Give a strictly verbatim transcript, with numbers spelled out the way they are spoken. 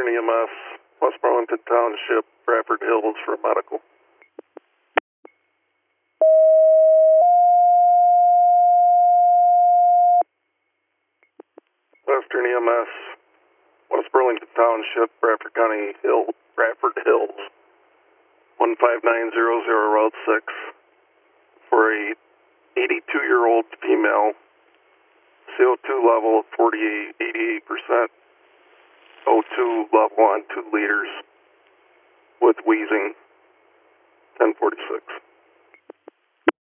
Western E M S, West Burlington Township, Bradford Hills for medical. Western E M S, West Burlington Township, Bradford County Hill, Bradford Hills, one five nine zero zero Route six, for a eighty-two-year-old female, C O two level of forty-eight, eighty-eight percent, O two level on two liters, with wheezing, ten forty-six.